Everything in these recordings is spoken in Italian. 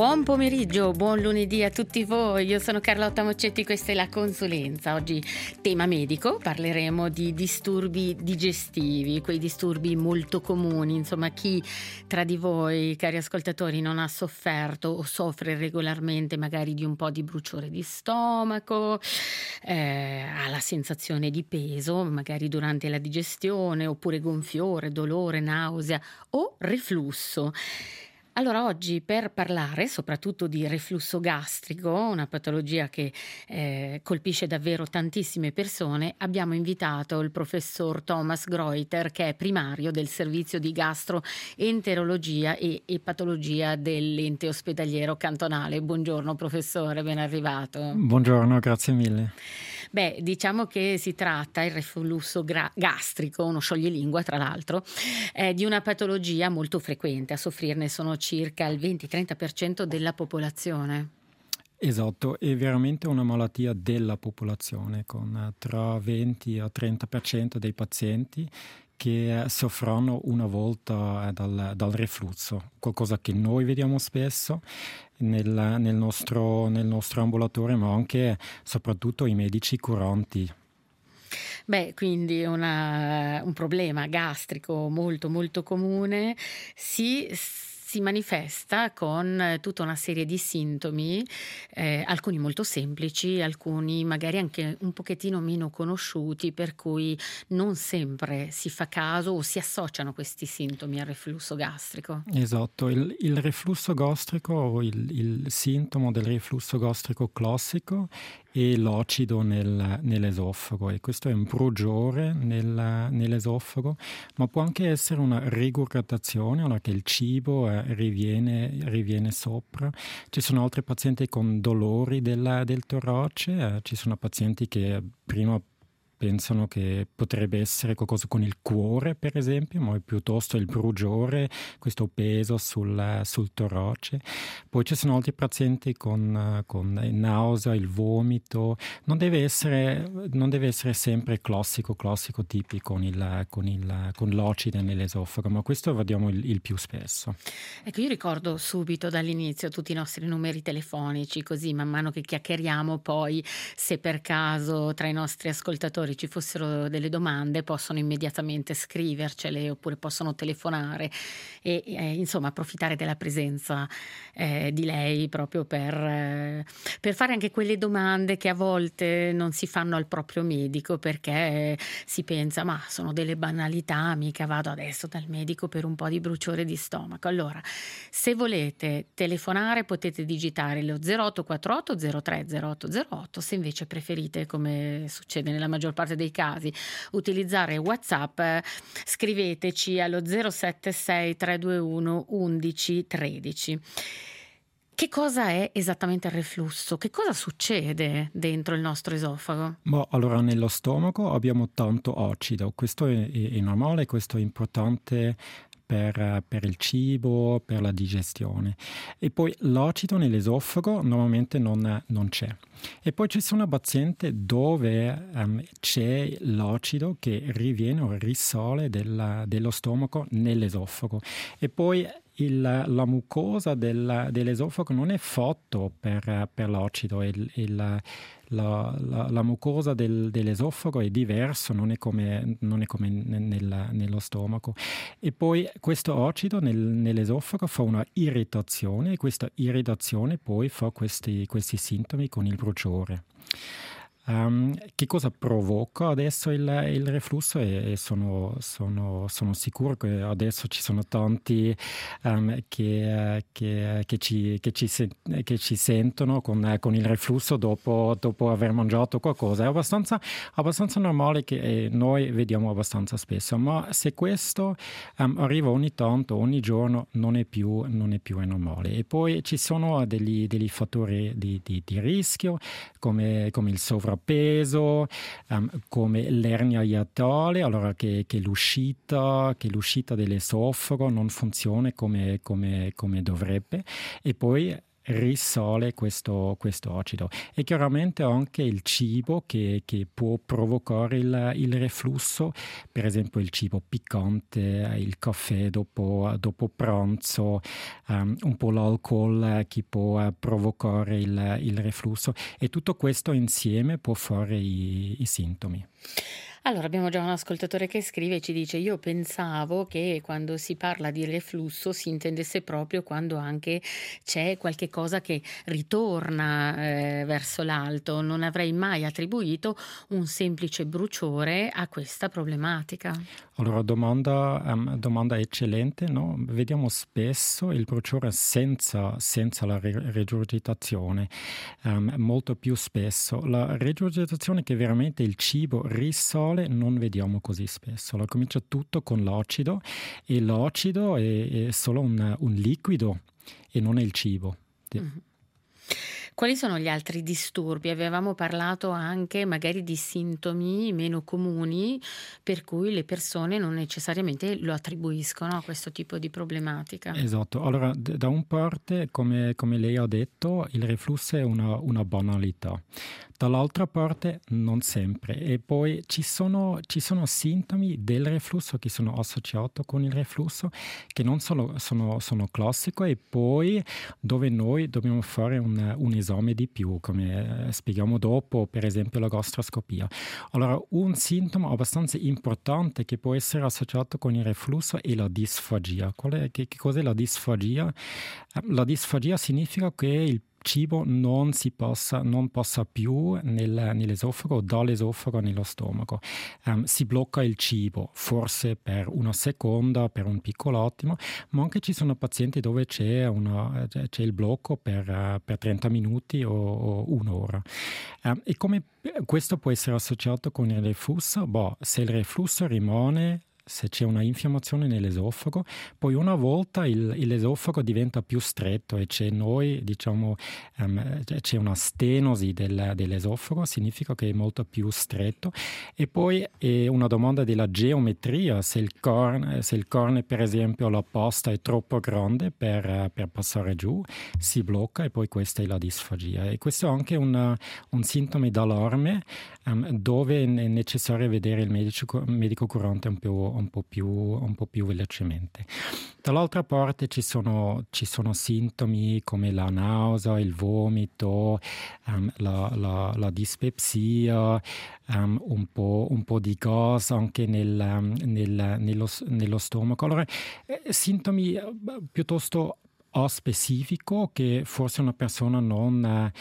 Buon pomeriggio, buon lunedì a tutti voi. Io sono Carlotta Moccetti, questa è La Consulenza. Oggi tema medico, parleremo di disturbi digestivi, quei disturbi molto comuni. Insomma, chi tra di voi, cari ascoltatori, non ha sofferto o soffre regolarmente magari di un po' di bruciore di stomaco, ha la sensazione di peso, magari durante la digestione, oppure gonfiore, dolore, nausea o reflusso. Allora oggi per parlare soprattutto di reflusso gastrico, una patologia che colpisce davvero tantissime persone, abbiamo invitato il professor Thomas Greuter, che è primario del servizio di gastroenterologia e patologia dell'ente ospedaliero cantonale. Buongiorno professore, ben arrivato. Buongiorno, grazie mille. Beh, diciamo che si tratta, il reflusso gastrico, uno scioglilingua tra l'altro, di una patologia molto frequente. A soffrirne sono circa il 20-30% della popolazione. Esatto, è veramente una malattia della popolazione, con tra 20 e 30% dei pazienti che soffrono una volta dal reflusso, qualcosa che noi vediamo spesso nel nostro ambulatorio, ma anche soprattutto i medici curanti. Beh, quindi un problema gastrico molto molto comune si manifesta con tutta una serie di sintomi, alcuni molto semplici, alcuni magari anche un pochettino meno conosciuti, per cui non sempre si fa caso o si associano questi sintomi al reflusso gastrico. Esatto, il reflusso gastrico, il sintomo del reflusso gastrico classico è l'acido nell'esofago, e questo è un bruciore nell'esofago, ma può anche essere una regurgitazione, allora che il cibo riviene sopra. Ci sono altri pazienti con dolori del torace, ci sono pazienti che prima pensano che potrebbe essere qualcosa con il cuore, per esempio, ma è piuttosto il bruciore, questo peso sul torace. Poi ci sono altri pazienti con nausea, il vomito. Non deve essere sempre classico tipico con l'acide nell'esofago, ma questo vediamo il più spesso. Ecco, io ricordo subito dall'inizio tutti i nostri numeri telefonici, così man mano che chiacchieriamo, poi se per caso tra i nostri ascoltatori ci fossero delle domande possono immediatamente scrivercele oppure possono telefonare e insomma approfittare della presenza di lei proprio per fare anche quelle domande che a volte non si fanno al proprio medico, perché si pensa ma sono delle banalità, mica vado adesso dal medico per un po' di bruciore di stomaco. Allora, se volete telefonare potete digitare lo 0848 03 0808, se invece preferite, come succede nella maggior parte dei casi, utilizzare WhatsApp, scriveteci allo 076 321 11 13. Che cosa è esattamente il reflusso? Che cosa succede dentro il nostro esofago? Allora, nello stomaco abbiamo tanto acido, questo è normale, questo è importante per il cibo, per la digestione. E poi l'acido nell'esofago normalmente non c'è. E poi ci sono pazienti dove c'è l'acido che riviene o risale dello stomaco nell'esofago. E poi la mucosa dell'esofago non è fatto per l'acido, la mucosa dell'esofago è diverso, non è come nello stomaco. E poi questo acido nell'esofago fa una irritazione, e questa irritazione poi fa questi sintomi con il bruciore. Che cosa provoca adesso il reflusso? E sono sicuro che adesso ci sono tanti che ci sentono con il reflusso dopo aver mangiato qualcosa. È abbastanza normale, che noi vediamo abbastanza spesso, ma se questo arriva ogni tanto, ogni giorno, non è più normale. E poi ci sono degli fattori di rischio, come il sovrappeso, come l'ernia iatale, allora che l'uscita dell'esofago non funziona come dovrebbe, e poi risale questo acido. E chiaramente anche il cibo che può provocare il reflusso, per esempio il cibo piccante, il caffè dopo pranzo, un po' l'alcol che può provocare il reflusso, e tutto questo insieme può fare i sintomi. Allora, abbiamo già un ascoltatore che scrive e ci dice: io pensavo che quando si parla di reflusso si intendesse proprio quando anche c'è qualche cosa che ritorna verso l'alto. Non avrei mai attribuito un semplice bruciore a questa problematica. Allora, domanda eccellente, no? Vediamo spesso il bruciore senza la regurgitazione, molto più spesso. La regurgitazione, che veramente il cibo risale, non vediamo così spesso. Allora, comincia tutto con l'acido, e l'acido è solo un liquido e non è il cibo. Mhm. Quali sono gli altri disturbi? Avevamo parlato anche magari di sintomi meno comuni per cui le persone non necessariamente lo attribuiscono a questo tipo di problematica. Esatto, allora da un parte, come lei ha detto, il reflusso è una banalità, dall'altra parte non sempre, e poi ci sono sintomi del reflusso che sono associati con il reflusso, che non sono classico, e poi dove noi dobbiamo fare un esame di più, come spieghiamo dopo, per esempio la gastroscopia. Allora, un sintomo abbastanza importante che può essere associato con il reflusso è la disfagia. Che cos'è la disfagia? La disfagia significa che il cibo non passa più nell'esofago, dall'esofago nello stomaco. Si blocca il cibo, forse per una seconda, per un piccolo attimo, ma anche ci sono pazienti dove c'è il blocco per 30 minuti o un'ora. E come questo può essere associato con il reflusso? Se il reflusso rimane, se c'è una infiammazione nell'esofago, poi una volta l'esofago diventa più stretto e c'è una stenosi dell'esofago, significa che è molto più stretto. E poi è una domanda della geometria: se il corne, per esempio, la pasta è troppo grande per passare giù, si blocca, e poi questa è la disfagia. E questo è anche un sintomo d'allarme, dove è necessario vedere il medico curante un po' più velocemente. Dall'altra parte ci sono sintomi come la nausea, il vomito, la dispepsia, un po' di gas anche nello stomaco. Allora, sintomi piuttosto specifico, che forse una persona non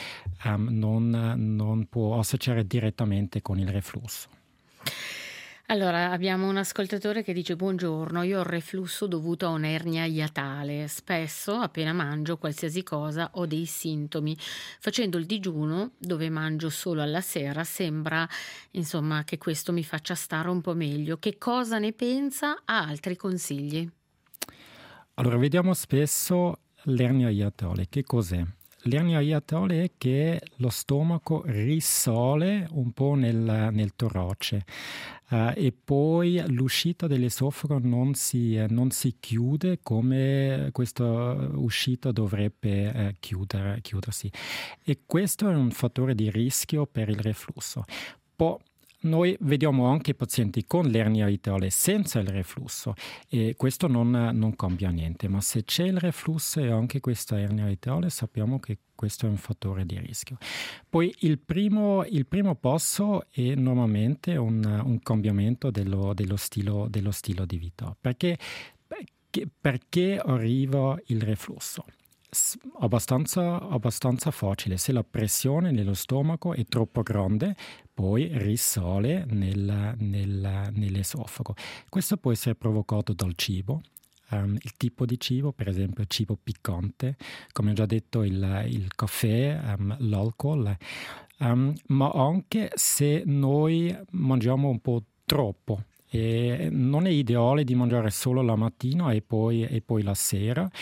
può associare direttamente con il reflusso. Allora, abbiamo un ascoltatore che dice: buongiorno, io ho il reflusso dovuto a un'ernia iatale. Spesso, appena mangio qualsiasi cosa, ho dei sintomi. Facendo il digiuno, dove mangio solo alla sera, sembra, insomma, che questo mi faccia stare un po' meglio. Che cosa ne pensa? Ha altri consigli? Allora, vediamo spesso l'ernia iatale. Che cos'è? L'ernia iatale è che lo stomaco risale un po' nel torace, e poi l'uscita dell'esofago non si chiude come questa uscita dovrebbe chiudersi. E questo è un fattore di rischio per il reflusso. Poi noi vediamo anche pazienti con l'ernia iatale senza il reflusso, e questo non cambia niente, ma se c'è il reflusso e anche questa ernia iatale, sappiamo che questo è un fattore di rischio. Poi il primo passo è normalmente un cambiamento dello stile di vita. Perché arriva il reflusso? Abbastanza facile. Se la pressione nello stomaco è troppo grande, poi risale nell'esofago. Questo può essere provocato dal cibo, il tipo di cibo, per esempio cibo piccante, come ho già detto, il caffè, l'alcol, ma anche se noi mangiamo un po' troppo. E non è ideale di mangiare solo la mattina e poi la sera,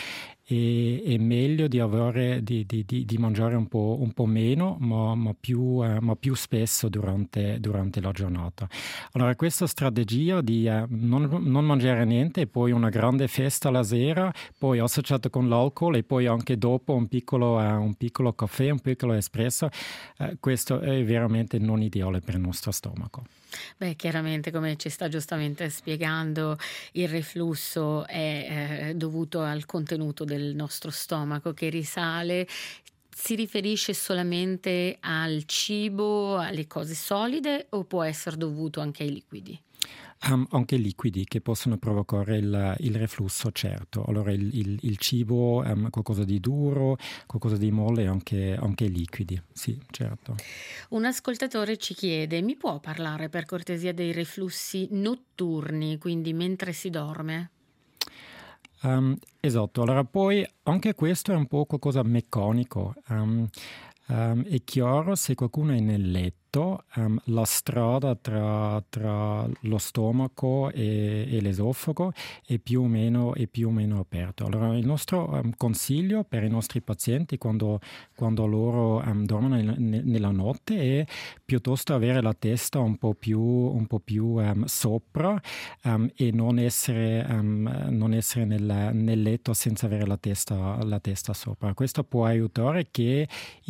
è meglio di mangiare un po' meno, ma più spesso durante la giornata. Allora, questa strategia di non mangiare niente e poi una grande festa la sera, poi associato con l'alcol e poi anche dopo un piccolo caffè, un piccolo espresso, questo è veramente non ideale per il nostro stomaco. Beh, chiaramente, come ci sta giustamente spiegando, il reflusso è dovuto al contenuto del nostro stomaco che risale. Si riferisce solamente al cibo, alle cose solide o può essere dovuto anche ai liquidi? Anche liquidi che possono provocare il reflusso, certo. Allora il cibo, qualcosa di duro, qualcosa di molle, anche liquidi, sì, certo. Un ascoltatore ci chiede: mi può parlare per cortesia dei reflussi notturni, quindi mentre si dorme? Esatto, allora poi anche questo è un po' qualcosa meccanico. È chiaro, se qualcuno è nel letto, la strada tra lo stomaco e l'esofago è più o meno aperto. Allora il nostro consiglio per i nostri pazienti quando loro dormono nella notte è piuttosto avere la testa un po' più sopra e non essere nel letto senza avere la testa sopra. Questo può aiutare che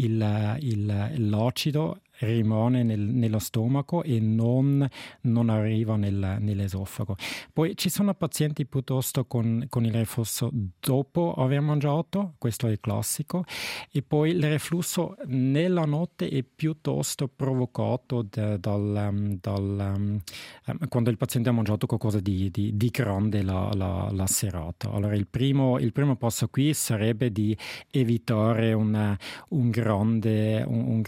l'acido rimane nello stomaco e non arriva nell'esofago. Poi ci sono pazienti piuttosto con il reflusso dopo aver mangiato, questo è il classico, e poi il reflusso nella notte è piuttosto provocato quando il paziente ha mangiato qualcosa di grande la serata. Allora il primo passo qui sarebbe di evitare un grande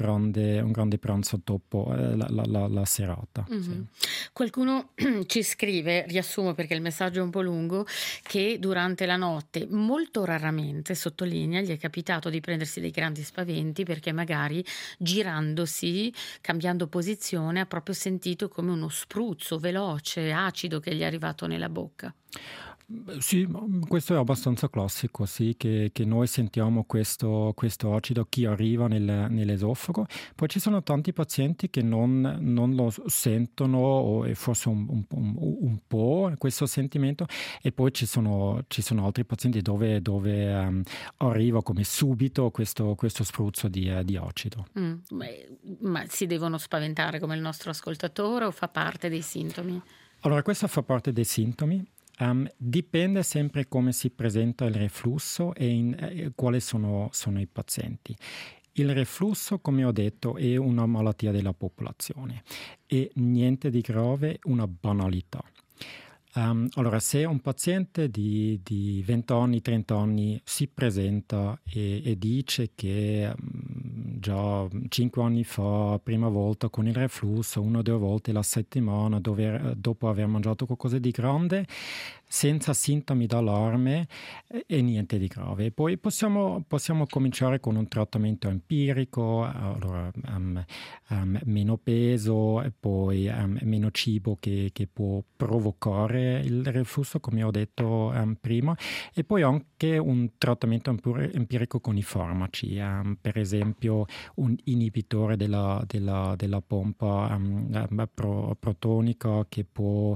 pranzo dopo la serata. Sì. Qualcuno ci scrive, riassumo perché il messaggio è un po' lungo, che durante la notte molto raramente, sottolinea, gli è capitato di prendersi dei grandi spaventi perché magari girandosi, cambiando posizione, ha proprio sentito come uno spruzzo veloce, acido che gli è arrivato nella bocca. Sì, questo è abbastanza classico, sì, che noi sentiamo questo acido che arriva nell'esofago. Poi ci sono tanti pazienti che non lo sentono o è forse un po' questo sentimento, e poi ci sono altri pazienti dove arriva come subito questo spruzzo di acido. Ma si devono spaventare come il nostro ascoltatore o fa parte dei sintomi? Allora, questo fa parte dei sintomi. Dipende sempre come si presenta il reflusso e quali sono i pazienti. Il reflusso, come ho detto, è una malattia della popolazione e niente di grave, una banalità. Allora, se un paziente di 20 anni, 30 anni si presenta e dice che già 5 anni fa, prima volta con il reflusso, 1 o 2 volte la settimana, dopo aver mangiato qualcosa di grande, senza sintomi d'allarme e niente di grave. Poi possiamo cominciare con un trattamento empirico, allora, meno peso e poi meno cibo che può provocare il reflusso, come ho detto prima, e poi anche un trattamento empirico con i farmaci, per esempio un inibitore della pompa protonica che può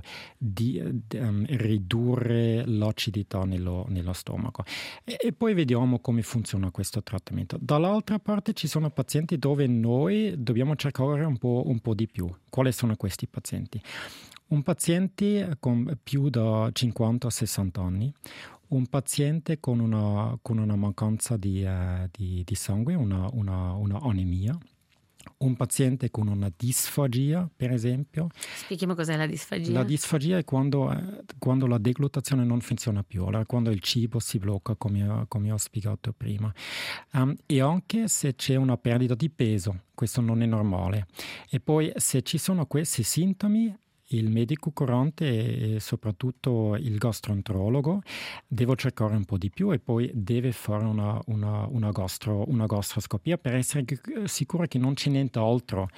ridurre l'acidità nello stomaco. E poi vediamo come funziona questo trattamento. Dall'altra parte ci sono pazienti dove noi dobbiamo cercare un po' di più. Quali sono questi pazienti? Un paziente con più da 50-60 anni, un paziente con una mancanza di sangue, una anemia, un paziente con una disfagia, per esempio. Spieghiamo cos'è la disfagia. La disfagia è quando la deglutazione non funziona più, allora quando il cibo si blocca, come ho spiegato prima. E anche se c'è una perdita di peso, questo non è normale. E poi se ci sono questi sintomi, il medico curante e soprattutto il gastroenterologo deve cercare un po' di più e poi deve fare una gastroscopia per essere sicuro che non c'è nient'altro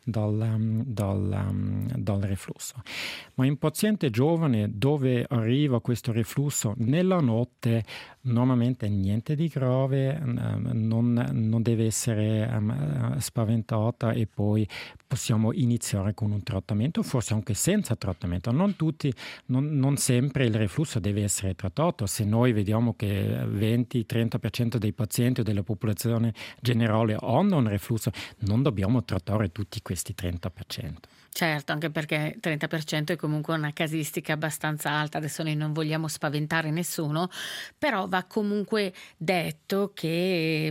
dal reflusso. Ma in paziente giovane dove arriva questo reflusso nella notte, normalmente niente di grave, non deve essere spaventata e poi possiamo iniziare con un trattamento, forse anche senza trattamento. Non sempre il reflusso deve essere trattato. Se noi vediamo che 20-30% dei pazienti o della popolazione generale hanno un reflusso, non dobbiamo trattare tutti questi 30%. Certo, anche perché 30% è comunque una casistica abbastanza alta, adesso noi non vogliamo spaventare nessuno, però va comunque detto che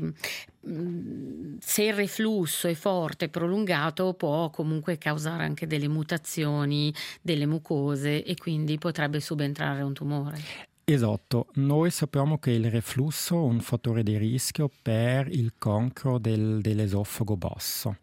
se il reflusso è forte e prolungato può comunque causare anche delle mutazioni delle mucose e quindi potrebbe subentrare un tumore. Esatto, noi sappiamo che il reflusso è un fattore di rischio per il cancro dell'esofago basso.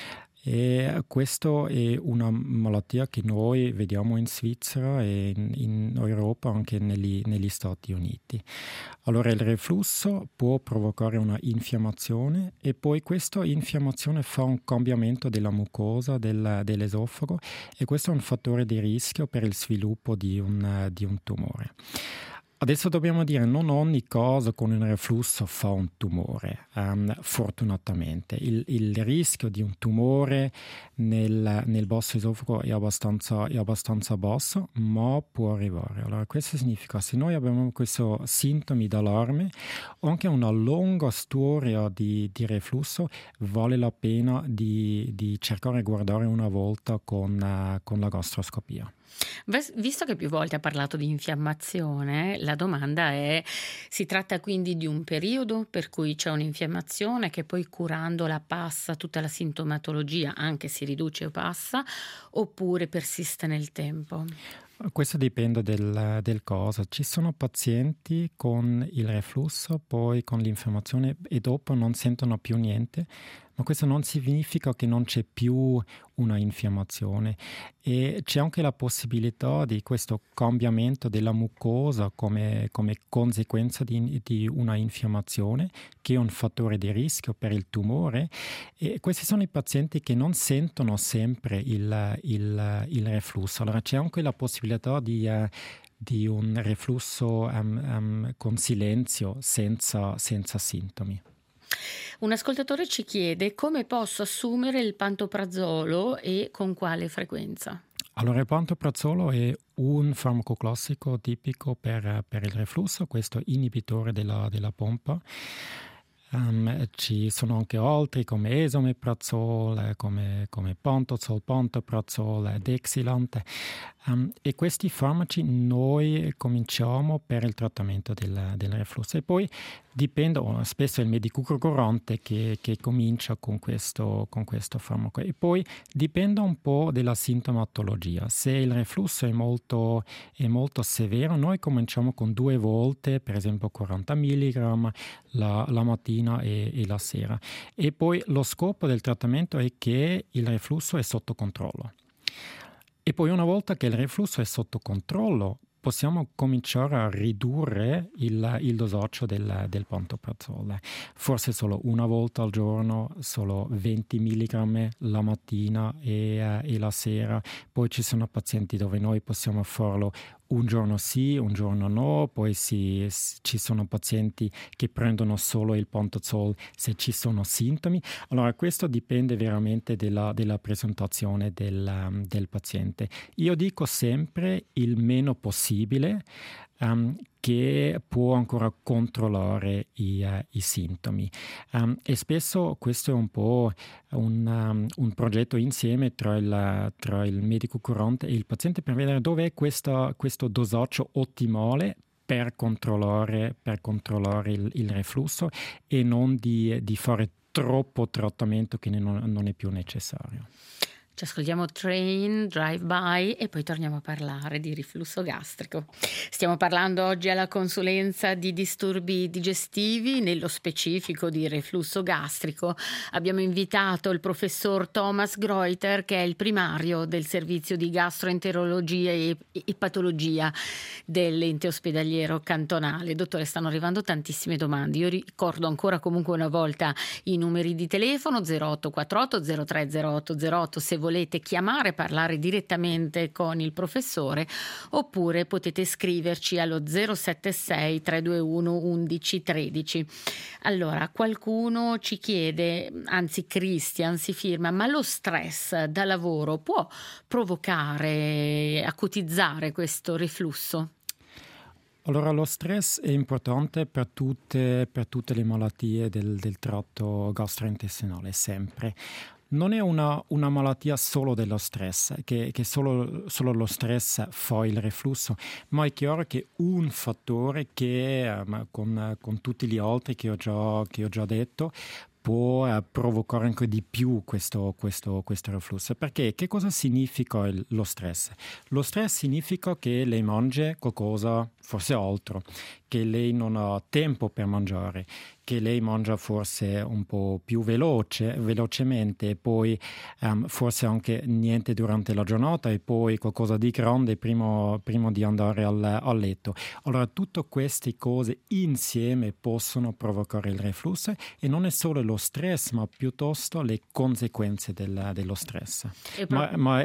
E questa è una malattia che noi vediamo in Svizzera e in Europa, anche negli Stati Uniti. Allora il reflusso può provocare una infiammazione e poi questa infiammazione fa un cambiamento della mucosa dell'esofago e questo è un fattore di rischio per il sviluppo di un tumore. Adesso dobbiamo dire non ogni cosa con un reflusso fa un tumore, fortunatamente. Il rischio di un tumore nel basso esofago è abbastanza basso, ma può arrivare. Allora questo significa se noi abbiamo questi sintomi d'allarme, anche una lunga storia di reflusso vale la pena di cercare di guardare una volta con la gastroscopia. Visto che più volte ha parlato di infiammazione, la domanda è: si tratta quindi di un periodo per cui c'è un'infiammazione che poi curandola passa tutta la sintomatologia, anche si riduce o passa, oppure persiste nel tempo? Questo dipende del caso. Ci sono pazienti con il reflusso, poi con l'infiammazione e dopo non sentono più niente, ma questo non significa che non c'è più una infiammazione e c'è anche la possibilità di questo cambiamento della mucosa come conseguenza di una infiammazione che è un fattore di rischio per il tumore e questi sono i pazienti che non sentono sempre il reflusso. Allora c'è anche la possibilità di un reflusso con silenzio senza sintomi. Un ascoltatore ci chiede come posso assumere il pantoprazolo e con quale frequenza. Allora, il pantoprazolo è un farmaco classico tipico per il reflusso, questo inibitore della pompa. Ci sono anche altri come esomeprazole, come pantozol, pantoprazole, dexilant. E questi farmaci noi cominciamo per il trattamento del reflusso e poi dipende, spesso è il medico curante che comincia con questo farmaco e poi dipende un po' dalla sintomatologia. Se il reflusso è molto severo, noi cominciamo con 2 volte, per esempio 40 mg la mattina e la sera. E poi lo scopo del trattamento è che il reflusso è sotto controllo. E poi una volta che il reflusso è sotto controllo, possiamo cominciare a ridurre il dosaggio del pantoprazole. Forse solo una volta al giorno, solo 20 mg la mattina e la sera. Poi ci sono pazienti dove noi possiamo farlo un giorno sì, un giorno no, poi ci sono pazienti che prendono solo il pantozol se ci sono sintomi. Allora questo dipende veramente della presentazione del paziente. Io dico sempre il meno possibile che può ancora controllare i sintomi. E spesso questo è un po' un progetto insieme tra il medico curante e il paziente per vedere dov'è questo dosaggio ottimale per controllare il reflusso e non di fare troppo trattamento che non è più necessario. Ci ascoltiamo Train, Drive By e poi torniamo a parlare di riflusso gastrico. Stiamo parlando oggi alla consulenza di disturbi digestivi, nello specifico di reflusso gastrico. Abbiamo invitato il professor Thomas Greuter, che è il primario del servizio di gastroenterologia e patologia dell'ente ospedaliero cantonale. Dottore, stanno arrivando tantissime domande. Io ricordo ancora comunque una volta i numeri di telefono 0848 030808 se volete chiamare e parlare direttamente con il professore, oppure potete scriverci allo 076 321 1113. Allora, qualcuno ci chiede, anzi Christian si firma, ma lo stress da lavoro può provocare, acutizzare questo reflusso? Allora, lo stress è importante per tutte le malattie del tratto gastrointestinale, sempre. Non è una malattia solo dello stress, che solo lo stress fa il reflusso, ma è chiaro che un fattore che, con tutti gli altri che ho già detto, può provocare anche di più questo reflusso. Perché che cosa significa lo stress? Lo stress significa che lei mangia qualcosa, forse altro, che lei non ha tempo per mangiare, che lei mangia forse un po' più velocemente e poi forse anche niente durante la giornata e poi qualcosa di grande prima di andare al letto. Allora tutte queste cose insieme possono provocare il reflusso e non è solo lo stress ma piuttosto le conseguenze dello stress. Ma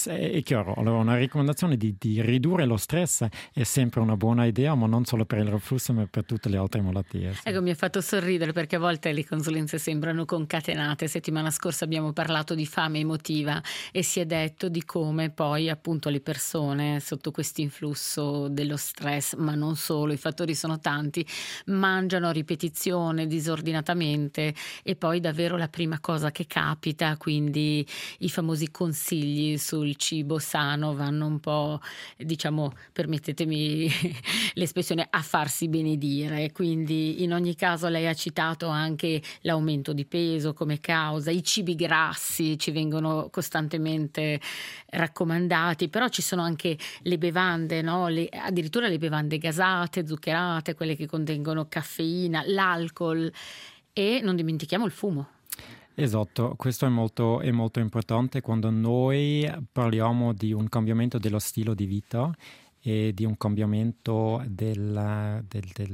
è chiaro, allora una raccomandazione di ridurre lo stress è sempre una buona idea, ma non solo per il reflusso ma per tutte le altre malattie. Sì. Ecco, mi ha fatto sorridere perché a volte le consulenze sembrano concatenate. Settimana scorsa abbiamo parlato di fame emotiva e si è detto di come poi appunto le persone sotto questo influsso dello stress, ma non solo, i fattori sono tanti, mangiano a ripetizione, disordinatamente e poi davvero la prima cosa che capita, quindi i famosi consigli sul cibo sano vanno un po', diciamo, permettetemi l'espressione, a farsi benedire. Quindi in ogni caso lei ha citato anche l'aumento di peso come causa, i cibi grassi ci vengono costantemente raccomandati, però ci sono anche le bevande, no? Addirittura le bevande gasate, zuccherate, quelle che contengono caffeina, l'alcol e non dimentichiamo il fumo. Esatto, questo è molto importante quando noi parliamo di un cambiamento dello stile di vita e di un cambiamento del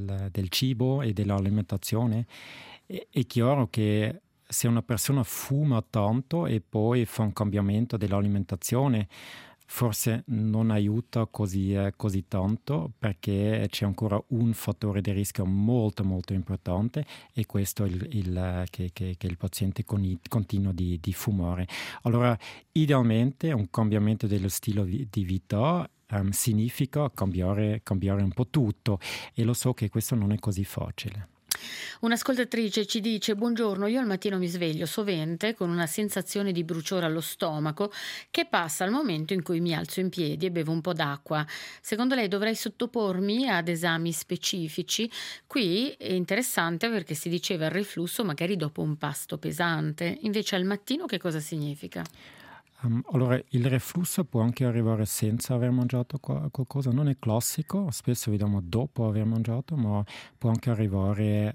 cibo e dell'alimentazione. È chiaro che se una persona fuma tanto e poi fa un cambiamento dell'alimentazione, forse non aiuta così tanto, perché c'è ancora un fattore di rischio molto importante e questo è che il paziente continua di fumare. Allora, idealmente un cambiamento dello stile di vita significa cambiare un po' tutto e lo so che questo non è così facile. Un'ascoltatrice ci dice: buongiorno, io al mattino mi sveglio sovente con una sensazione di bruciore allo stomaco che passa al momento in cui mi alzo in piedi e bevo un po' d'acqua. Secondo lei dovrei sottopormi ad esami specifici? Qui è interessante perché si diceva il reflusso magari dopo un pasto pesante, invece al mattino che cosa significa? Allora, il reflusso può anche arrivare senza aver mangiato qualcosa, non è classico, spesso vediamo dopo aver mangiato, ma può anche arrivare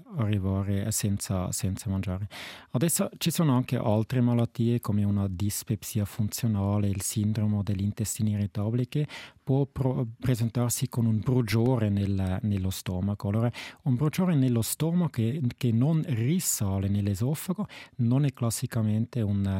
senza mangiare. Adesso ci sono anche altre malattie come una dispepsia funzionale, il sindrome degli intestini irritabili, che può presentarsi con un bruciore nello stomaco. Allora, un bruciore nello stomaco che non risale nell'esofago non è classicamente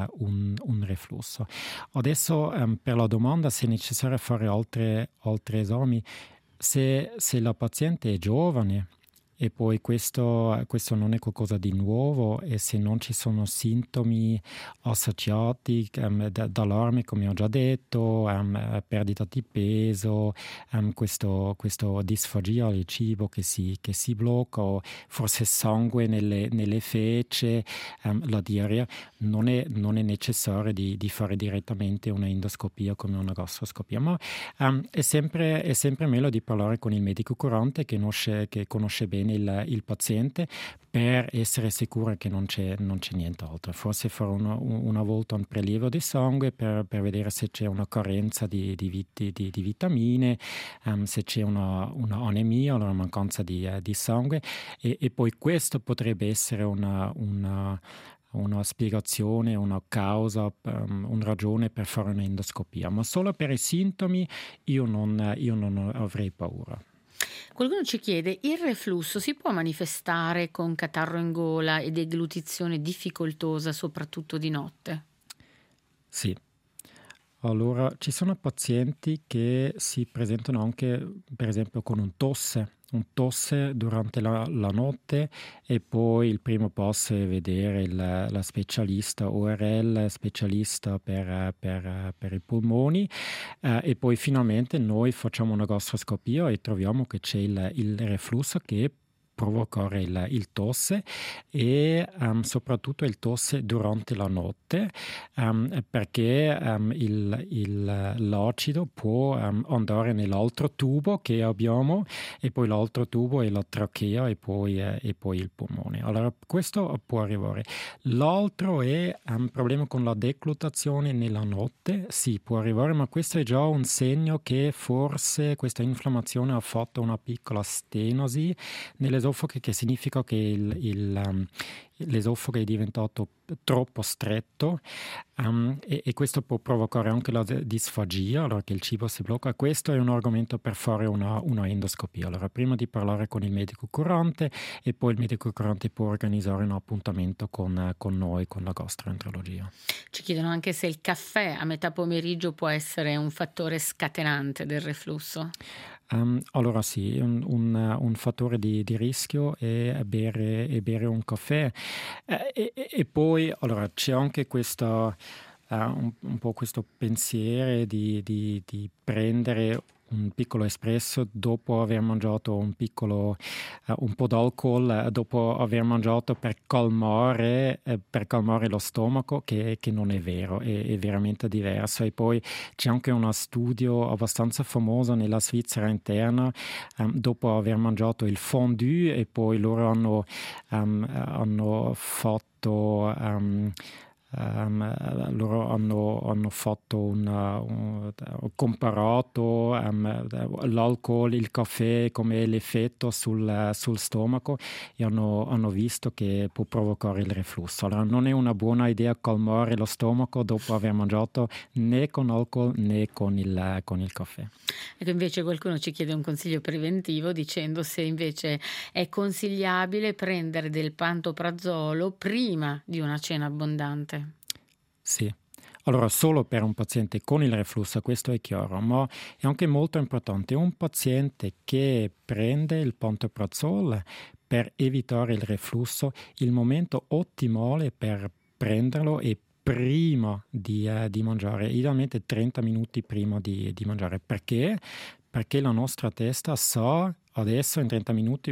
un reflusso. Adesso per la domanda se è necessario fare altri esami, se la paziente è giovane e poi questo non è qualcosa di nuovo e se non ci sono sintomi associati d'allarme, come ho già detto, perdita di peso, questo disfagia al cibo che si blocca, o forse sangue nelle fece, la diarrea, non è necessario di fare direttamente una endoscopia come una gastroscopia, ma è sempre meglio di parlare con il medico curante che conosce bene il paziente per essere sicuro che non c'è nient'altro. Forse fare una volta un prelievo di sangue per vedere se c'è una carenza di vitamine, se c'è una anemia, una mancanza di sangue, e poi questo potrebbe essere una spiegazione, una causa, una ragione per fare un'endoscopia, ma solo per i sintomi io non avrei paura. Qualcuno ci chiede: il reflusso si può manifestare con catarro in gola e deglutizione difficoltosa, soprattutto di notte? Sì. Allora, ci sono pazienti che si presentano anche, per esempio, con un tosse durante la notte, e poi il primo passo è vedere la specialista ORL, specialista per i polmoni, e poi finalmente noi facciamo una gastroscopia e troviamo che c'è il reflusso che provocare il tosse, e soprattutto il tosse durante la notte, perché l'acido può andare nell'altro tubo che abbiamo, e poi l'altro tubo è la trachea e poi il polmone. Allora questo può arrivare. L'altro è un problema con la declutazione nella notte, sì, può arrivare, ma questo è già un segno che forse questa inflammazione ha fatto una piccola stenosi nell'esofago, che significa che l'esofago è diventato troppo stretto, e questo può provocare anche la disfagia, allora che il cibo si blocca. Questo è un argomento per fare una endoscopia. Allora, prima di parlare con il medico curante, e poi il medico curante può organizzare un appuntamento con noi, con la gastroenterologia. Ci chiedono anche se il caffè a metà pomeriggio può essere un fattore scatenante del reflusso. Allora sì, un fattore di rischio è bere un caffè, e poi allora c'è anche questa, un po' questo pensiero di prendere un piccolo espresso dopo aver mangiato un po' d'alcol, dopo aver mangiato per calmare lo stomaco, che non è vero, è veramente diverso. E poi c'è anche uno studio abbastanza famoso nella Svizzera interna, dopo aver mangiato il fondue, e poi loro hanno fatto hanno fatto comparato l'alcol, il caffè, come l'effetto sul stomaco, e hanno visto che può provocare il reflusso. Allora non è una buona idea calmare lo stomaco dopo aver mangiato né con alcol né con il caffè. Ecco, invece qualcuno ci chiede un consiglio preventivo dicendo se invece è consigliabile prendere del pantoprazolo prima di una cena abbondante. Sì. Allora, solo per un paziente con il reflusso, questo è chiaro, ma è anche molto importante un paziente che prende il pantoprazolo per evitare il reflusso. Il momento ottimale per prenderlo è prima di mangiare, idealmente 30 minuti prima di mangiare. Perché? Perché la nostra testa sa: adesso in 30 minuti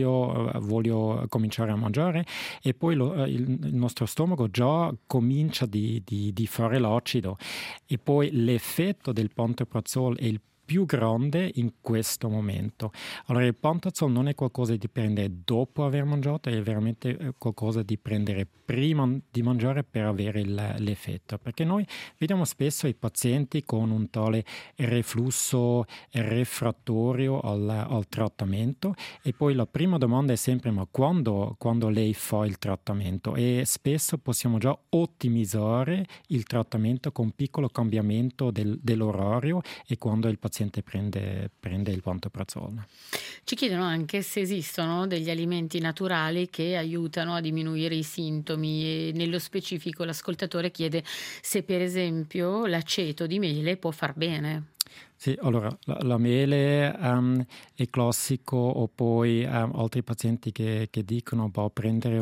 voglio cominciare a mangiare, e poi il nostro stomaco già comincia di fare l'acido, e poi l'effetto del pantoprazolo è il più grande in questo momento. Allora il pantoprazolo non è qualcosa di prendere dopo aver mangiato, è veramente qualcosa di prendere prima di mangiare per avere l'effetto, perché noi vediamo spesso i pazienti con un tale reflusso refrattorio al trattamento, e poi la prima domanda è sempre: ma quando lei fa il trattamento? E spesso possiamo già ottimizzare il trattamento con piccolo cambiamento dell'orario, e quando il paziente prende il pantoprazolo. Ci chiedono anche se esistono degli alimenti naturali che aiutano a diminuire i sintomi, e nello specifico l'ascoltatore chiede se per esempio l'aceto di mele può far bene. Sì, allora la mele è classico, o poi altri pazienti che dicono prendere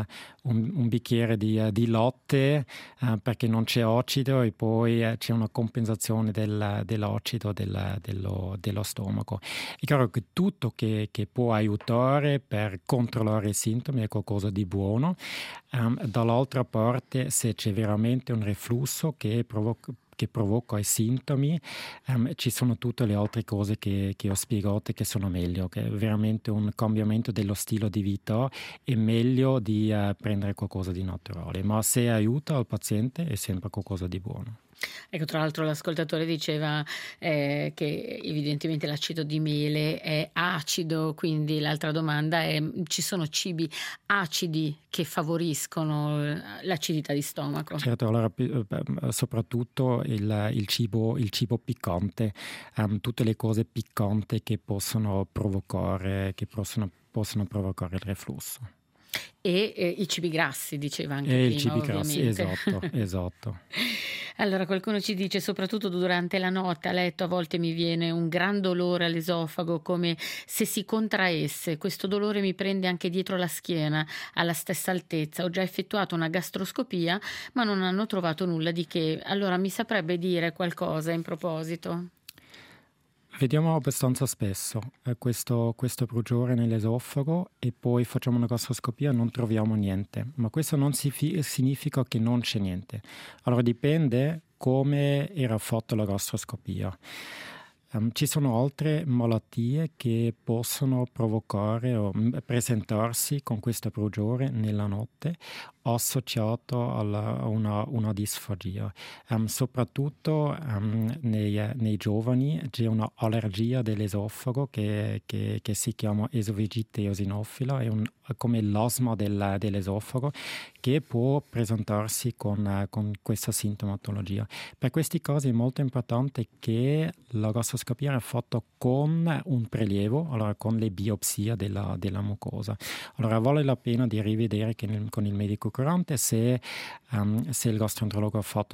un bicchiere di latte perché non c'è acido, e poi c'è una compensazione dell'acido dello stomaco. È chiaro che tutto che può aiutare per controllare i sintomi è qualcosa di buono. Dall'altra parte, se c'è veramente un reflusso che che provoca i sintomi, ci sono tutte le altre cose che ho spiegato che sono meglio, che è veramente un cambiamento dello stile di vita, è meglio di prendere qualcosa di naturale, ma se aiuta al paziente è sempre qualcosa di buono. Ecco, tra l'altro l'ascoltatore diceva che evidentemente l'aceto di mele è acido, quindi l'altra domanda è: ci sono cibi acidi che favoriscono l'acidità di stomaco? Certo, allora soprattutto il cibo piccante, tutte le cose piccanti che possono provocare il reflusso. E i cibi grassi, diceva anche E i prima, cibi grassi, ovviamente. esatto. Allora qualcuno ci dice: soprattutto durante la notte a letto a volte mi viene un gran dolore all'esofago, come se si contraesse. Questo dolore mi prende anche dietro la schiena, alla stessa altezza. Ho già effettuato una gastroscopia, ma non hanno trovato nulla di che. Allora mi saprebbe dire qualcosa in proposito? Vediamo abbastanza spesso questo bruciore nell'esofago e poi facciamo una gastroscopia e non troviamo niente, ma questo non significa che non c'è niente. Allora dipende come era fatta la gastroscopia. Ci sono altre malattie che possono provocare o presentarsi con questo bruciore nella notte associato a una disfagia. Soprattutto nei giovani c'è un'allergia dell'esofago che si chiama esofagite eosinofila, è come l'asma dell'esofago che può presentarsi con questa sintomatologia. Per questi casi è molto importante che la gastroscopia è fatta con un prelievo, allora con le biopsie della mucosa. Allora vale la pena di rivedere con il medico curante se il gastroenterologo ha fatto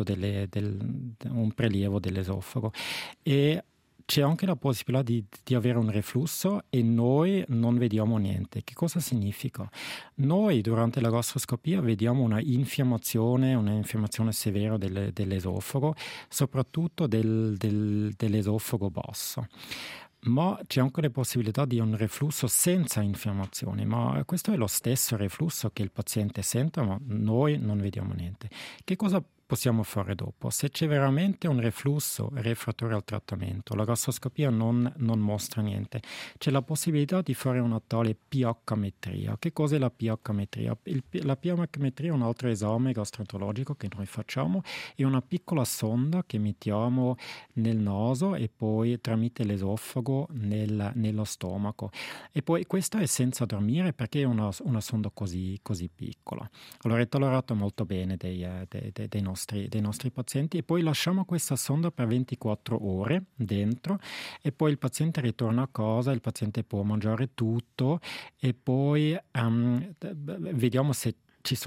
un prelievo dell'esofago. E c'è anche la possibilità di avere un reflusso e noi non vediamo niente. Che cosa significa? Noi durante la gastroscopia vediamo una infiammazione severa dell'esofago, soprattutto dell'esofago basso. Ma c'è anche la possibilità di un reflusso senza infiammazione, ma questo è lo stesso reflusso che il paziente sente, ma noi non vediamo niente. Che cosa possiamo fare dopo? Se c'è veramente un reflusso refrattare al trattamento, la gastroscopia non mostra niente, c'è la possibilità di fare una tale pH-metria. Che cos'è la pH-metria? La pH-metria è un altro esame gastroenterologico che noi facciamo, è una piccola sonda che mettiamo nel naso e poi tramite l'esofago nello stomaco. E poi questa è senza dormire perché è una sonda così piccola. Allora è tollerato molto bene dei nostri pazienti e poi lasciamo questa sonda per 24 ore dentro e poi il paziente ritorna a casa, il paziente può mangiare tutto e poi vediamo se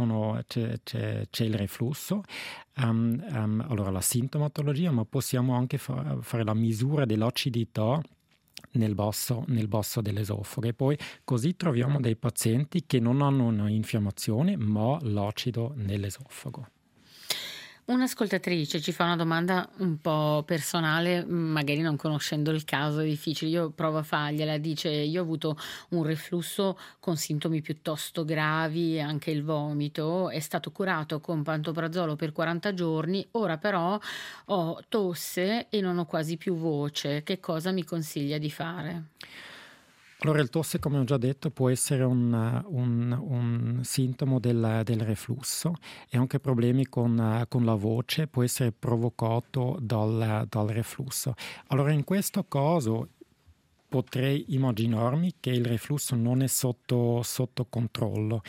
c'è il reflusso, allora la sintomatologia, ma possiamo anche fare la misura dell'acidità nel basso dell'esofago e poi così troviamo dei pazienti che non hanno una infiammazione ma l'acido nell'esofago. Un'ascoltatrice ci fa una domanda un po' personale, magari non conoscendo il caso è difficile, io provo a fargliela, dice: io ho avuto un reflusso con sintomi piuttosto gravi, anche il vomito, è stato curato con pantoprazolo per 40 giorni, ora però ho tosse e non ho quasi più voce, che cosa mi consiglia di fare? Allora il tosse, come ho già detto, può essere un sintomo del reflusso e anche problemi con la voce può essere provocato dal reflusso. Allora in questo caso potrei immaginarmi che il reflusso non è sotto controllo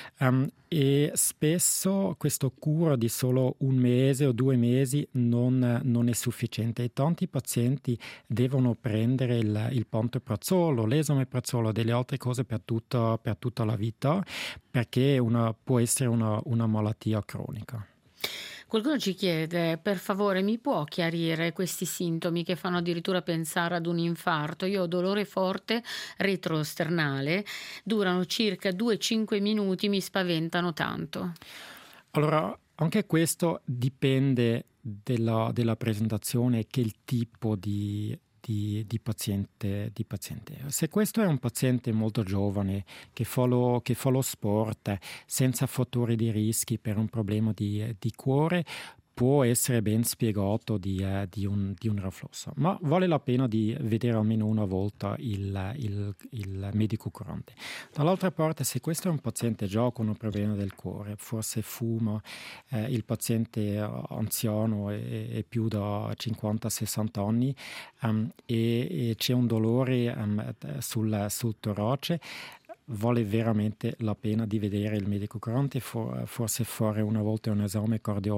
e spesso questa cura di solo 1 mese o 2 mesi non è sufficiente e tanti pazienti devono prendere il pantoprazolo, l'esomeprazolo, delle altre cose per tutta la vita perché può essere una malattia cronica. Qualcuno ci chiede: per favore mi può chiarire questi sintomi che fanno addirittura pensare ad un infarto? Io ho dolore forte retrosternale, durano circa 2-5 minuti, mi spaventano tanto. Allora, anche questo dipende della presentazione e che il tipo di paziente. Se questo è un paziente molto giovane che fa lo sport senza fattori di rischi per un problema di cuore, può essere ben spiegato di un reflusso, ma vale la pena di vedere almeno una volta il medico curante. Dall'altra parte, se questo è un paziente già con un problema del cuore, forse fuma, il paziente anziano è più da 50-60 anni, e c'è un dolore sul torace, vale veramente la pena di vedere il medico curante, forse fare una volta un esame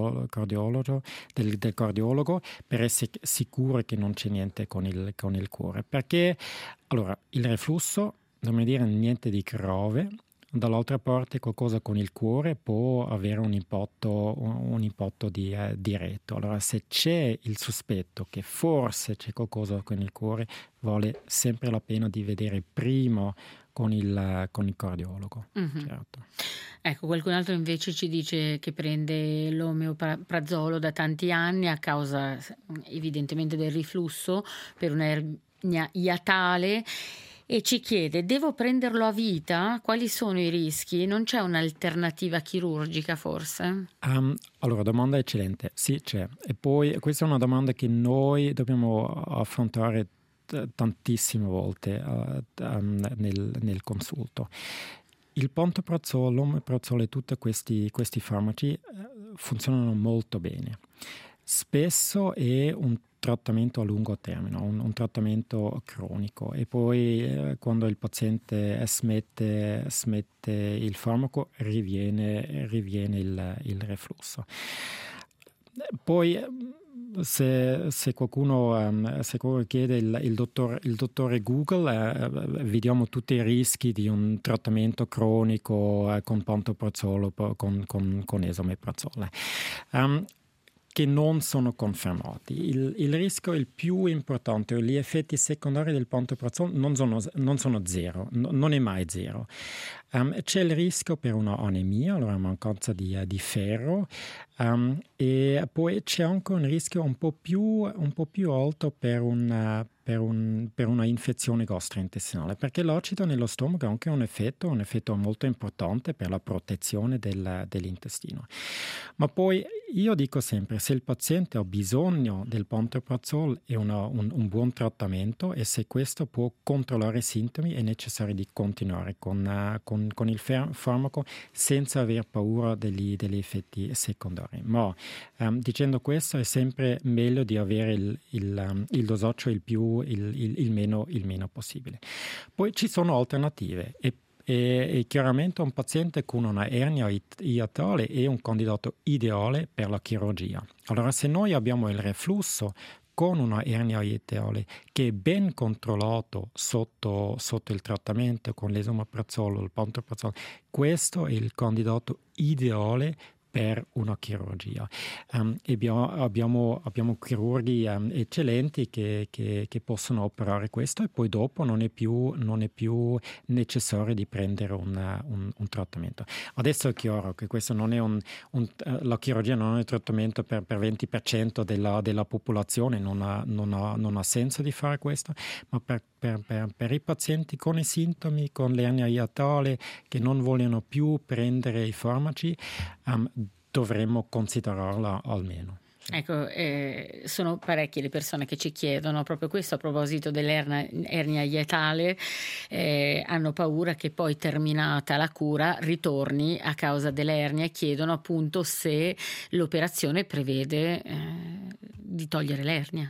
del cardiologo per essere sicuro che non c'è niente con il cuore. Perché allora il reflusso, non mi dire niente di grave, dall'altra parte qualcosa con il cuore può avere un impatto diretto. Allora se c'è il sospetto che forse c'è qualcosa con il cuore, vale sempre la pena di vedere prima con il cardiologo. Certo. Ecco, qualcun altro invece ci dice che prende l'omeoprazolo da tanti anni a causa evidentemente del riflusso per un'ernia iatale e ci chiede: devo prenderlo a vita? Quali sono i rischi? Non c'è un'alternativa chirurgica forse? Allora, domanda eccellente. Sì, c'è. E poi questa è una domanda che noi dobbiamo affrontare tantissime volte nel consulto. Il pantoprazolo, l'omeprazolo e tutti questi farmaci funzionano molto bene. Spesso è un trattamento a lungo termine, un trattamento cronico, e poi quando il paziente smette il farmaco riviene il reflusso. Poi se qualcuno chiede il dottore Google, vediamo tutti i rischi di un trattamento cronico con pantoprazolo, con esomeprazole, che non sono confermati. Il rischio, il più importante, gli effetti secondari del pantoprazolo non sono zero, non è mai zero. C'è il rischio per una anemia, allora mancanza di ferro, e poi c'è anche un rischio un po' più alto per una infezione gastrointestinale, perché l'acido nello stomaco ha anche un effetto molto importante per la protezione dell'intestino. Ma poi io dico sempre, se il paziente ha bisogno del pantoprazolo è un buon trattamento, e se questo può controllare i sintomi è necessario di continuare con il farmaco senza aver paura degli effetti secondari. Ma dicendo questo, è sempre meglio di avere il dosaggio il meno possibile. Poi ci sono alternative, e chiaramente un paziente con una ernia iatale è un candidato ideale per la chirurgia. Allora, se noi abbiamo il reflusso con una ernia iatale che è ben controllato sotto il trattamento con l'esomeprazolo, il pantoprazolo, questo è il candidato ideale per una chirurgia. Abbiamo chirurghi eccellenti che possono operare questo, e poi dopo non è più necessario di prendere un trattamento. Adesso è chiaro che questo non è la chirurgia non è un trattamento per 20% della popolazione, non ha senso di fare questo, ma per i pazienti con i sintomi, con l'ernia iatale, che non vogliono più prendere i farmaci, dovremmo considerarla almeno. Ecco, sono parecchie le persone che ci chiedono proprio questo a proposito dell'ernia iatale, hanno paura che poi terminata la cura ritorni a causa dell'ernia, e chiedono appunto se l'operazione prevede di togliere l'ernia.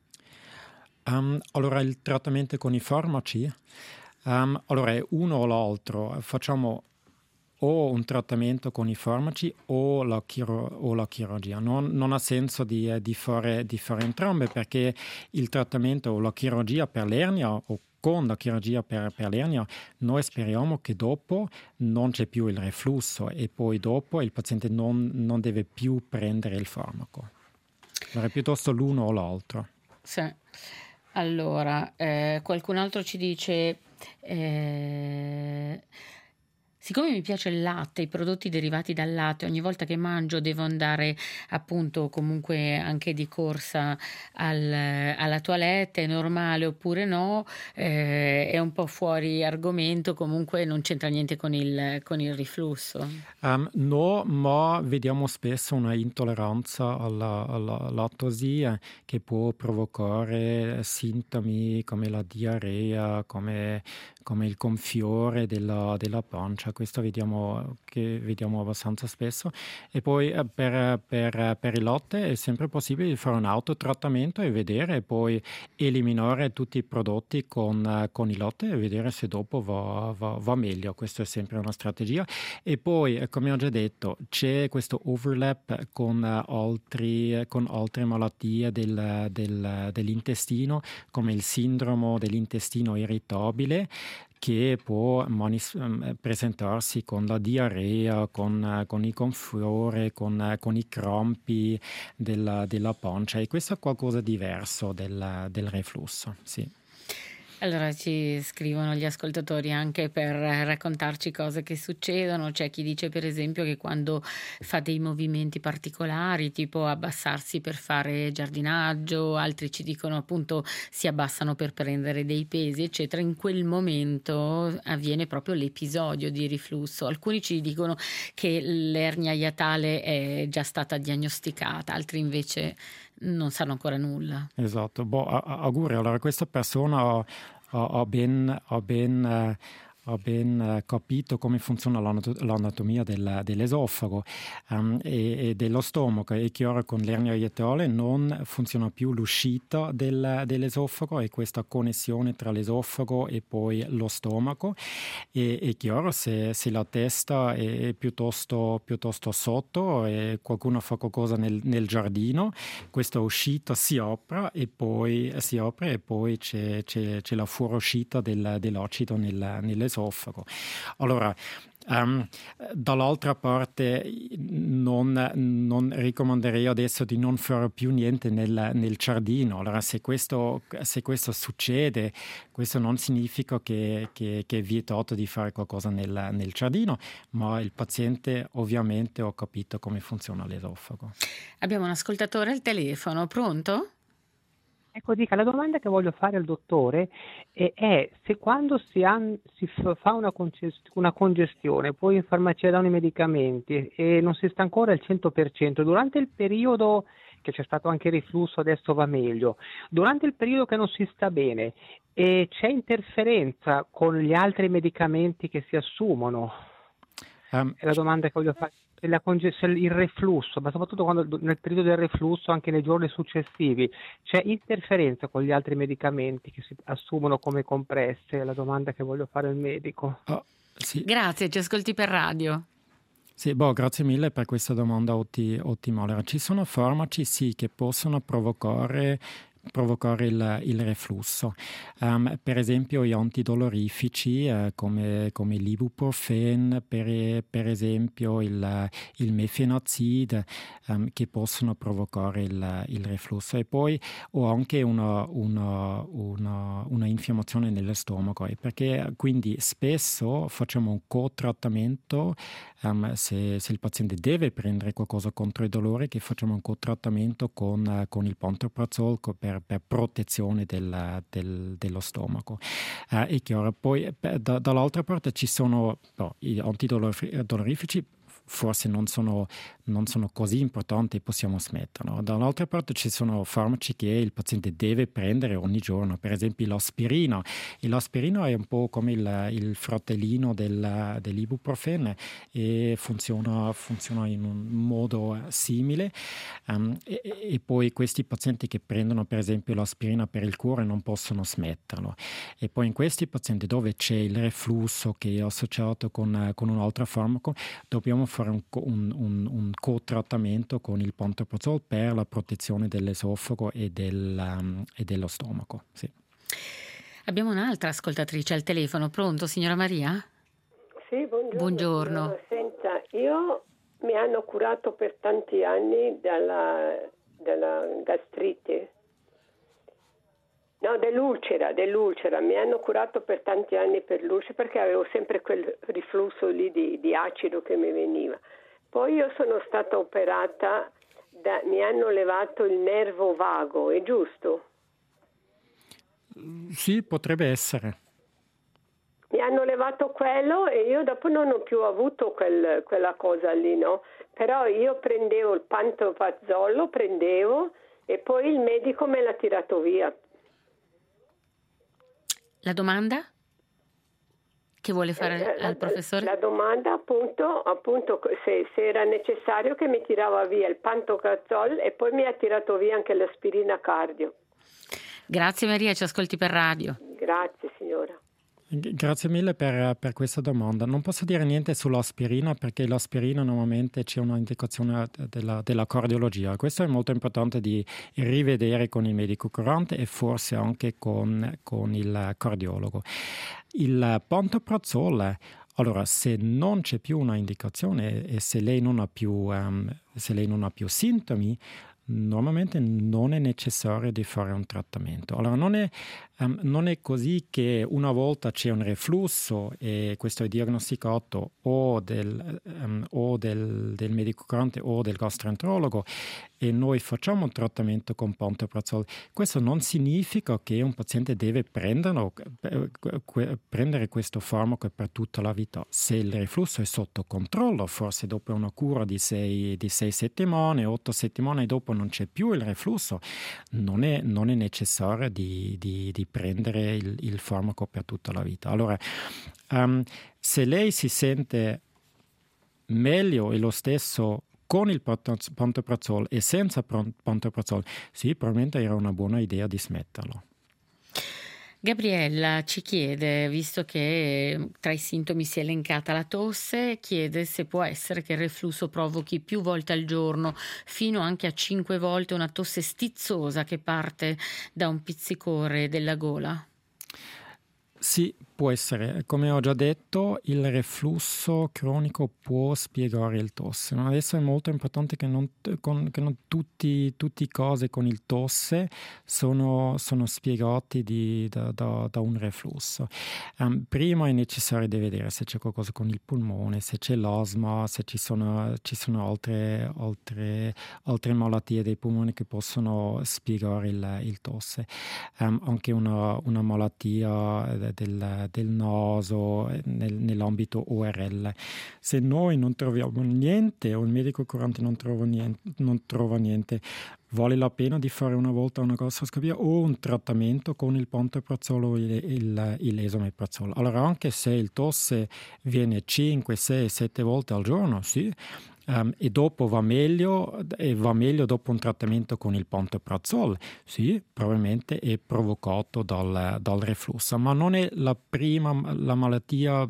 Allora, il trattamento con i farmaci, allora è uno o l'altro. Facciamo o un trattamento con i farmaci o la chirurgia. Non ha senso di fare entrambe, perché il trattamento o la chirurgia per l'ernia o con la chirurgia per l'ernia, noi speriamo che dopo non c'è più il reflusso, e poi dopo il paziente non deve più prendere il farmaco. Allora è piuttosto l'uno o l'altro. Sì. Allora, qualcun altro ci dice Siccome mi piace il latte, i prodotti derivati dal latte, ogni volta che mangio devo andare appunto comunque anche di corsa alla toilette, è normale oppure no, è un po' fuori argomento, comunque non c'entra niente con il riflusso. No, ma vediamo spesso una intolleranza alla lattosio che può provocare sintomi come la diarrea, come il gonfiore della pancia. Questo vediamo abbastanza spesso. E poi per il latte è sempre possibile fare un autotrattamento e vedere, e poi eliminare tutti i prodotti con il latte e vedere se dopo va meglio. Questa è sempre una strategia. E poi, come ho già detto, c'è questo overlap con altre malattie dell'intestino, come il sindrome dell'intestino irritabile, che può presentarsi con la diarrea, con il gonfiore, con i crampi della pancia, e questo è qualcosa di diverso del reflusso, sì. Allora ci scrivono gli ascoltatori anche per raccontarci cose che succedono. C'è chi dice per esempio che quando fa dei movimenti particolari, tipo abbassarsi per fare giardinaggio, altri ci dicono appunto si abbassano per prendere dei pesi, eccetera. In quel momento avviene proprio l'episodio di riflusso. Alcuni ci dicono che l'ernia iatale è già stata diagnosticata, altri invece non sanno ancora nulla. Esatto, auguri. Allora questa persona ha ben capito come funziona l'anatomia dell'esofago e dello stomaco. È chiaro che con l'ernia iatale non funziona più l'uscita dell'esofago e questa connessione tra l'esofago e poi lo stomaco. È chiaro se la testa è piuttosto sotto e qualcuno fa qualcosa nel giardino, questa uscita si apre e poi c'è la fuoriuscita dell'acido nell'esofago. Allora, dall'altra parte non raccomanderei adesso di non fare più niente nel giardino. Allora, se questo succede, questo non significa che è vietato di fare qualcosa nel giardino, ma il paziente ovviamente ha capito come funziona l'esofago. Abbiamo un ascoltatore al telefono, pronto? Ecco, dica, la domanda che voglio fare al dottore è se quando fa una congestione, poi in farmacia danno i medicamenti e non si sta ancora al 100%, durante il periodo che c'è stato anche riflusso, adesso va meglio, durante il periodo che non si sta bene, c'è interferenza con gli altri medicamenti che si assumono? È la domanda che voglio fare. Se il reflusso, ma soprattutto nel periodo del reflusso, anche nei giorni successivi, c'è interferenza con gli altri medicamenti che si assumono come compresse? È la domanda che voglio fare al medico. Sì. Grazie, ci ascolti per radio. Sì, grazie mille per questa domanda ottima. Allora, ci sono farmaci sì che possono provocare il reflusso. Per esempio gli antidolorifici come l'ibuprofen, per esempio il mefenazide, che possono provocare il reflusso. E poi ho anche una infiammazione nello stomaco, e perché quindi spesso facciamo un co-trattamento, se il paziente deve prendere qualcosa contro i dolori, che facciamo un co-trattamento con il pantoprazol per protezione dello stomaco. È chiaro. Poi dall'altra parte ci sono gli antidolorifici, forse non sono così importanti, possiamo smetterlo. Dall'altra parte ci sono farmaci che il paziente deve prendere ogni giorno, per esempio l'aspirina. E l'aspirina è un po' come il fratellino dell'ibuprofene e funziona in un modo simile. E poi questi pazienti che prendono per esempio l'aspirina per il cuore non possono smetterlo. E poi in questi pazienti dove c'è il reflusso che è associato con un altro farmaco, dobbiamo fare un co-trattamento con il pantoprazol per la protezione dell'esofago e dello stomaco. Sì. Abbiamo un'altra ascoltatrice al telefono. Pronto, signora Maria? Sì, Buongiorno. Senta, io mi hanno curato per tanti anni dalla gastrite No, dell'ulcera. Mi hanno curato per tanti anni per l'ulcera perché avevo sempre quel riflusso lì di acido che mi veniva. Poi io sono stata operata, mi hanno levato il nervo vago, è giusto? Sì, potrebbe essere. Mi hanno levato quello e io dopo non ho più avuto quella cosa lì, no? Però io prendevo il pantoprazolo, e poi il medico me l'ha tirato via. La domanda che vuole fare al professore? La domanda appunto se era necessario che mi tirava via il pantoprazolo e poi mi ha tirato via anche l'aspirina cardio. Grazie Maria, ci ascolti per radio. Grazie signora. Grazie mille per questa domanda. Non posso dire niente sull'aspirina perché l'aspirina normalmente c'è una indicazione della cardiologia. Questo è molto importante di rivedere con il medico curante e forse anche con il cardiologo. Il pantoprazolo, allora se non c'è più una indicazione e se lei non ha più sintomi, normalmente non è necessario di fare un trattamento. Allora non è così che una volta c'è un reflusso e questo è diagnosticato o del medico curante o del gastroenterologo e noi facciamo un trattamento con pantoprazolo. Questo non significa che un paziente deve prendere questo farmaco per tutta la vita. Se il reflusso è sotto controllo, forse dopo una cura di 6 settimane, 8 settimane dopo non c'è più il reflusso, non è necessario di prendere il farmaco per tutta la vita. Allora, se lei si sente meglio e lo stesso con il pantoprazolo e senza pantoprazolo, sì, probabilmente era una buona idea di smetterlo. Gabriella ci chiede, visto che tra i sintomi si è elencata la tosse, chiede se può essere che il reflusso provochi più volte al giorno, fino anche a 5 volte, una tosse stizzosa che parte da un pizzicore della gola. Sì, può essere. Come ho già detto, il reflusso cronico può spiegare il tosse. Ma adesso è molto importante che non tutti i cose con il tosse sono spiegati da un reflusso. Prima è necessario di vedere se c'è qualcosa con il polmone, se c'è l'asma, se ci sono altre malattie dei polmoni che possono spiegare il tosse. Anche una malattia del naso nell'ambito ORL. Se noi non troviamo niente o il medico curante non trova niente, vale la pena di fare una volta una gastroscopia o un trattamento con il pantoprazolo o l'esomeprazolo. Allora anche se il tosse viene 5, 6, 7 volte al giorno, sì, e dopo va meglio dopo un trattamento con il pantoprazolo, sì, probabilmente è provocato dal reflusso, ma non è la prima malattia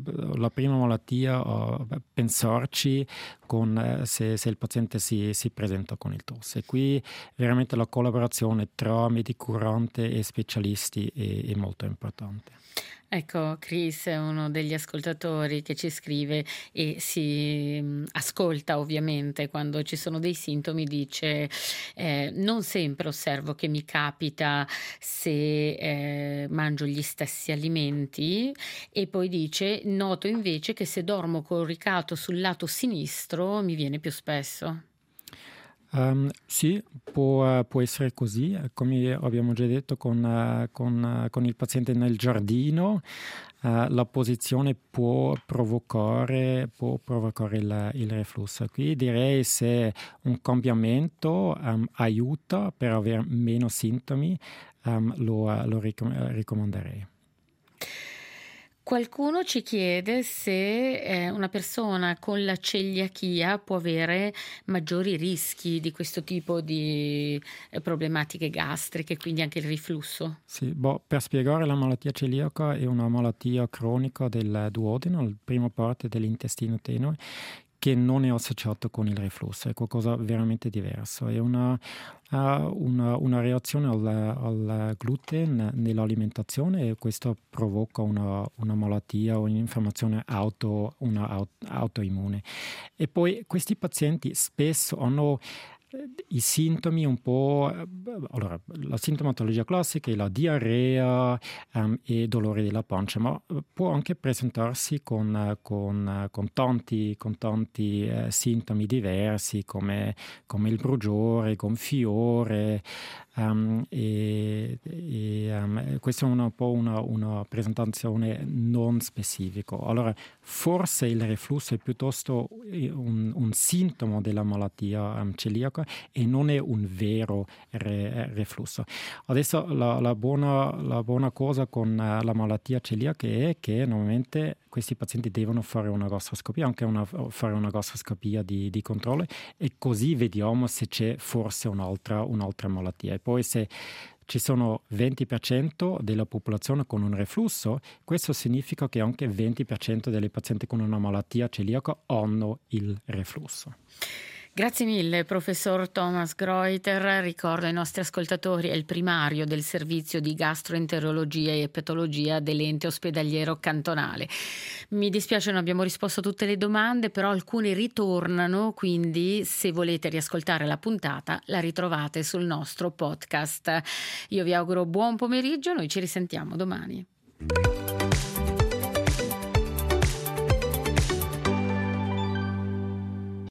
a pensarci se il paziente si presenta con il tosse. Qui veramente la collaborazione tra medico curante e specialisti è molto importante. Ecco, Chris è uno degli ascoltatori che ci scrive e si ascolta ovviamente quando ci sono dei sintomi, dice non sempre osservo che mi capita se mangio gli stessi alimenti, e poi dice noto invece che se dormo coricato sul lato sinistro mi viene più spesso. Sì, può essere così, come abbiamo già detto con il paziente nel giardino, la posizione può provocare il reflusso. Qui direi se un cambiamento aiuta per avere meno sintomi, lo raccomanderei. Qualcuno ci chiede se una persona con la celiachia può avere maggiori rischi di questo tipo di problematiche gastriche, quindi anche il riflusso. Sì, per spiegare, la malattia celiaca è una malattia cronica del duodeno, la prima parte dell'intestino tenue, che non è associato con il reflusso, è qualcosa veramente diverso. È una reazione al gluten nell'alimentazione, e questo provoca una malattia o un'infiammazione autoimmune. E poi questi pazienti spesso hanno i sintomi un po', allora la sintomatologia classica è la diarrea e dolore della pancia, ma può anche presentarsi con tanti sintomi diversi come il bruciore, gonfiore, questa è un po' una presentazione non specifica. Allora, forse il reflusso è piuttosto un sintomo della malattia celiaca e non è un vero reflusso. Adesso la buona cosa con la malattia celiaca è che normalmente questi pazienti devono fare una gastroscopia, anche fare una gastroscopia di controllo, e così vediamo se c'è forse un'altra malattia. E poi se ci sono 20% della popolazione con un reflusso, questo significa che anche 20% delle pazienti con una malattia celiaca hanno il reflusso. Grazie mille, professor Thomas Greuter. Ricordo ai nostri ascoltatori, è il primario del servizio di gastroenterologia e epatologia dell'ente ospedaliero cantonale. Mi dispiace, non abbiamo risposto a tutte le domande, però alcune ritornano, quindi se volete riascoltare la puntata la ritrovate sul nostro podcast. Io vi auguro buon pomeriggio, noi ci risentiamo domani.